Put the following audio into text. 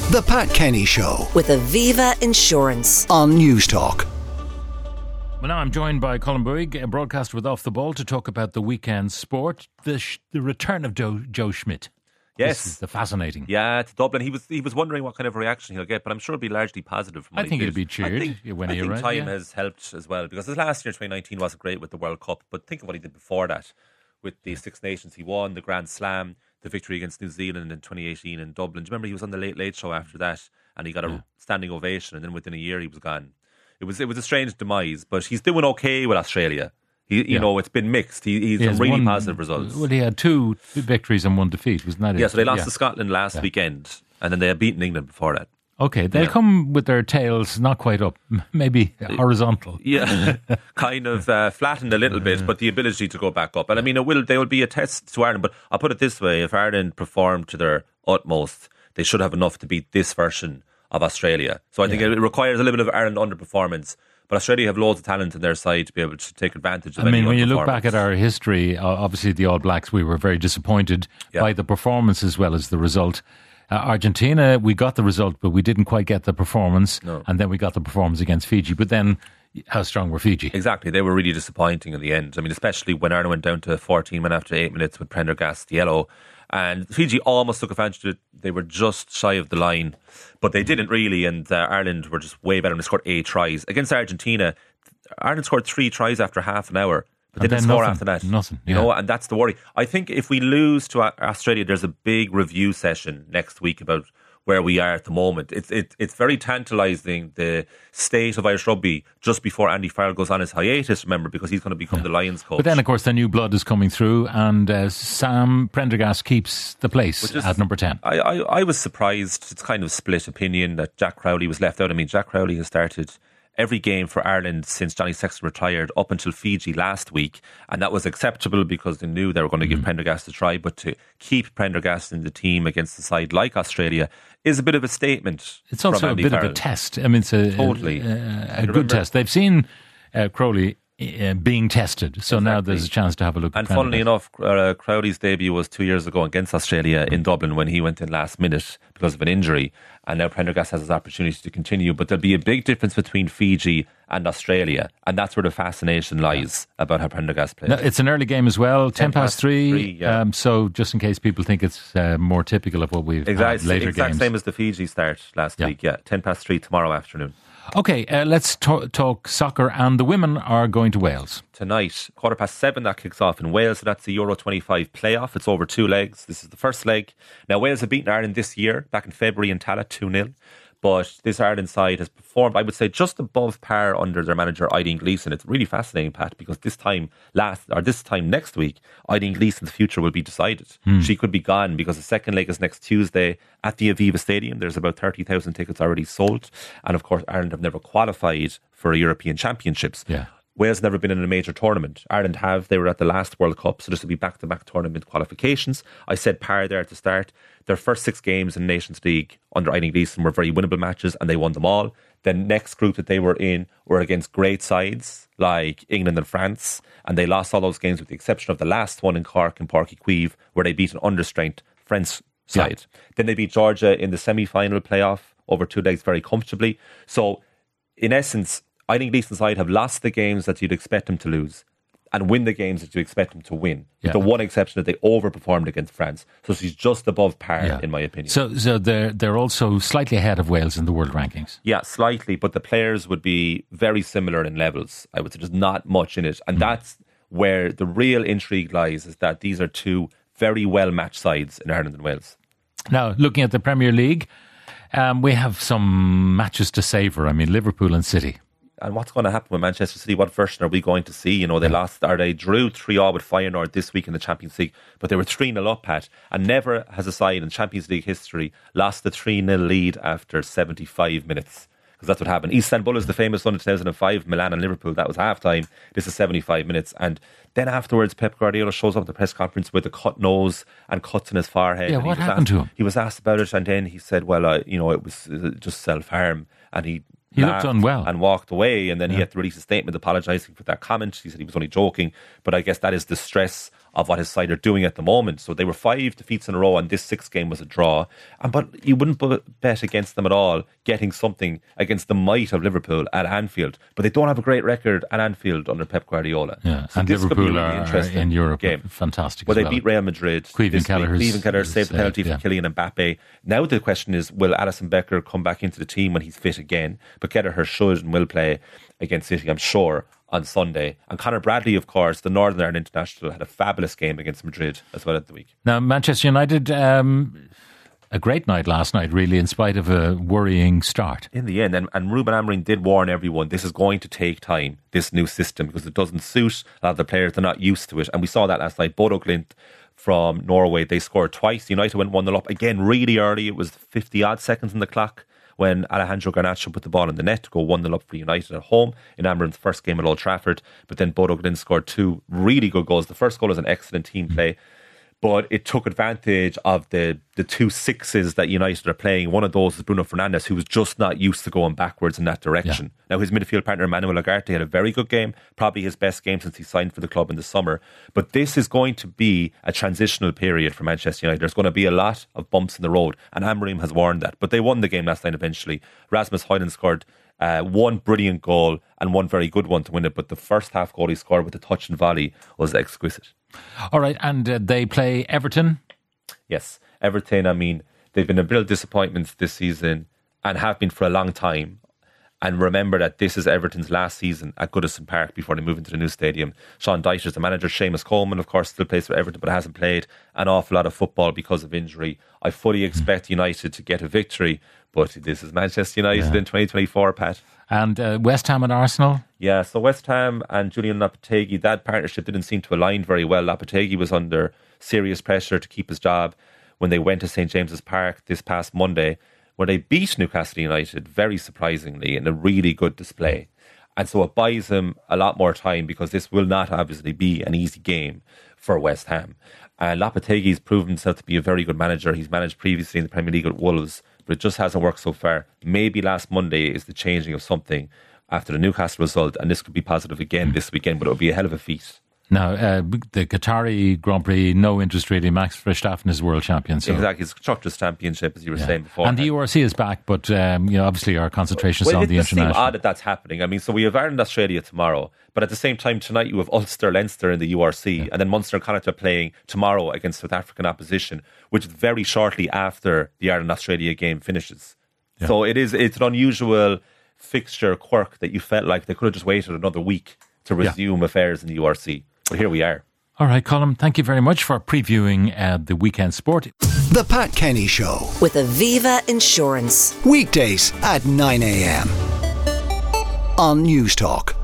The Pat Kenny Show with Aviva Insurance on Newstalk. Well, now I'm joined by Colin Bouygues, a broadcaster with Off the Ball, to talk about the weekend sport, the return of Joe Schmidt. Yes, this is the fascinating. Yeah, to Dublin. He was wondering what kind of reaction he'll get, but I'm sure it'll be largely positive. From I think he'll be cheered when he arrives. I think time has helped as well, because his last year, 2019, wasn't great with the World Cup, but think of what he did before that with the Six Nations. He won the Grand Slam, the victory against New Zealand in 2018 in Dublin. Do you remember he was on the Late Late Show after that, and he got a standing ovation, and then within a year he was gone. It was a strange demise, but he's doing okay with Australia. You know, it's been mixed. He's some really positive results. Well, he had 2 victories and 1 defeat, wasn't that it? Yeah, so they lost to Scotland last weekend, and then they had beaten England before that. Okay, they'll come with their tails not quite up, maybe horizontal. Yeah, kind of flattened a little bit, but the ability to go back up. And I mean, there will be a test to Ireland, but I'll put it this way: if Ireland performed to their utmost, they should have enough to beat this version of Australia. So I think it requires a little bit of Ireland underperformance. But Australia have loads of talent in their side to be able to take advantage of any when you look back at our history, obviously the All Blacks, we were very disappointed by the performance as well as the result. Argentina, we got the result, but we didn't quite get the performance. No. And then we got the performance against Fiji. But then, how strong were Fiji? Exactly. They were really disappointing in the end. I mean, especially when Ireland went down to 14 men after 8 minutes with Prendergast yellow. And Fiji almost took advantage of it. They were just shy of the line, but they didn't really. And Ireland were just way better. And they scored 8 tries. Against Argentina, Ireland scored 3 tries after half an hour. But they didn't score after that. Nothing. You know, and that's the worry. I think if we lose to Australia, there's a big review session next week about where we are at the moment. It's very tantalising, the state of Irish rugby, just before Andy Farrell goes on his hiatus, remember, because he's going to become the Lions coach. But then, of course, the new blood is coming through, and Sam Prendergast keeps the place at number 10. I was surprised. It's kind of split opinion that Jack Crowley was left out. I mean, Jack Crowley has started every game for Ireland since Johnny Sexton retired up until Fiji last week, and that was acceptable because they knew they were going to give Prendergast a try. But to keep Prendergast in the team against a side like Australia is a bit of a statement. It's also a bit of a test. I mean, it's a good test. They've seen Crowley being tested, so now there's a chance to have a look. And funnily enough, Crowley's debut was 2 years ago against Australia in Dublin when he went in last minute because of an injury, and now Prendergast has his opportunity to continue. But there'll be a big difference between Fiji and Australia, and that's where the fascination lies about how Prendergast plays. Now, it's an early game as well, 10 past 3, so just in case people think it's more typical of what we've had later games. Exact same as the Fiji start last week, 10 past 3 tomorrow afternoon. Okay, let's talk soccer, and the women are going to Wales. Tonight, 7:15, that kicks off in Wales, so that's the Euro 25 playoff. It's over 2 legs. This is the first leg. Now, Wales have beaten Ireland this year, back in February in Tallaght, 2-0. But this Ireland side has performed, I would say, just above par under their manager, Eileen Gleeson. It's really fascinating, Pat, because this time next week, Eileen Gleeson's future will be decided. She could be gone because the second leg is next Tuesday at the Aviva Stadium. There's about 30,000 tickets already sold. And of course, Ireland have never qualified for European Championships. Yeah. Wales have never been in a major tournament. Ireland have. They were at the last World Cup, so this will be back-to-back tournament qualifications. I said par there at the start. Their first 6 games in Nations League under Eileen Gleeson were very winnable matches, and they won them all. The next group that they were in were against great sides like England and France, and they lost all those games with the exception of the last one in Cork and Páirc Uí Chaoimh, where they beat an understrength French side. Then they beat Georgia in the semi-final playoff over 2 legs very comfortably. So, in essence, Eileen Gleeson's side have lost the games that you'd expect them to lose and win the games that you expect them to win. Yeah. The one exception that they overperformed against France. So she's just above par, in my opinion. So they're also slightly ahead of Wales in the world rankings. Yeah, slightly, but the players would be very similar in levels. I would say there's not much in it. And that's where the real intrigue lies, is that these are 2 very well-matched sides in Ireland and Wales. Now, looking at the Premier League, we have some matches to savour. I mean, Liverpool and City. And what's going to happen with Manchester City? What version are we going to see? You know, they drew 3-0 with Feyenoord this week in the Champions League, but they were 3-0 up, Pat, and never has a side in Champions League history lost the 3-0 lead after 75 minutes. Because that's what happened. Istanbul is the famous one in 2005, Milan and Liverpool, that was half-time. This is 75 minutes. And then afterwards, Pep Guardiola shows up at the press conference with a cut nose and cuts in his forehead. Yeah, what happened to him? He was asked about it, and then he said, well, it was just self-harm. And he He looked unwell and walked away, and then he had to release a statement apologising for that comment. He said he was only joking, but I guess that is the stress of what his side are doing at the moment. So they were 5 defeats in a row, and this 6th game was a draw. But you wouldn't bet against them at all, getting something against the might of Liverpool at Anfield. But they don't have a great record at Anfield under Pep Guardiola. Yeah, so and this Liverpool could be a really interesting in Europe game. Fantastic. Well, as they beat Real Madrid. Cleveland Keller saved the penalty for Kylian Mbappe. Now the question is, will Alisson Becker come back into the team when he's fit again? But Kelleher should and will play against City, I'm sure, on Sunday. And Conor Bradley, of course, the Northern Ireland international, had a fabulous game against Madrid as well at the week. Now, Manchester United, a great night last night, really, in spite of a worrying start. In the end, and Ruben Amorim did warn everyone, this is going to take time, this new system, because it doesn't suit a lot of the players. They're not used to it. And we saw that last night. Bodo Glimt from Norway, they scored twice. United went 1-0 up again really early. It was 50-odd seconds on the clock when Alejandro Garnacho put the ball in the net to go 1-0 up for United at home in Amorim's first game at Old Trafford. But then Bodo Glimt scored 2 really good goals. The first goal was an excellent team play, but it took advantage of the 2 sixes that United are playing. One of those is Bruno Fernandes, who was just not used to going backwards in that direction. Yeah. Now, his midfield partner, Emmanuel Ugarte, had a very good game, probably his best game since he signed for the club in the summer. But this is going to be a transitional period for Manchester United. There's going to be a lot of bumps in the road, and Amorim has warned that. But they won the game last night eventually. Rasmus Højlund scored 1 brilliant goal and 1 very good one to win it, but the first half goal he scored with the touch and volley was exquisite. All right, and they play Everton? Yes, Everton, I mean, they've been a real disappointment this season and have been for a long time. And remember that this is Everton's last season at Goodison Park before they move into the new stadium. Sean Dyche's the manager. Seamus Coleman, of course, still plays for Everton, but hasn't played an awful lot of football because of injury. I fully expect United to get a victory, but this is Manchester United in 2024, Pat. And West Ham and Arsenal? Yeah, so West Ham and Julian Lopetegui, that partnership didn't seem to align very well. Lopetegui was under serious pressure to keep his job when they went to St James's Park this past Monday, where they beat Newcastle United, very surprisingly, in a really good display. And so it buys him a lot more time, because this will not obviously be an easy game for West Ham. And Lopetegui's proven himself to be a very good manager. He's managed previously in the Premier League at Wolves, but it just hasn't worked so far. Maybe last Monday is the changing of something after the Newcastle result, and this could be positive again this weekend, but it would be a hell of a feat. Now, the Qatari Grand Prix, no interest really. Max Verstappen is world champion. So. Exactly, it's Constructors' Championship, as you were saying before. And the URC is back, but obviously our concentration is on the international. It does seem odd that that's happening. I mean, so we have Ireland-Australia tomorrow, but at the same time tonight you have Ulster-Leinster in the URC, and then Munster and Connacht are playing tomorrow against South African opposition, which is very shortly after the Ireland-Australia game finishes. Yeah. So it's an unusual fixture quirk that you felt like they could have just waited another week to resume affairs in the URC. But here we are. All right, Colm, thank you very much for previewing the weekend sport. The Pat Kenny Show. With Aviva Insurance. Weekdays at 9 a.m. on News Talk.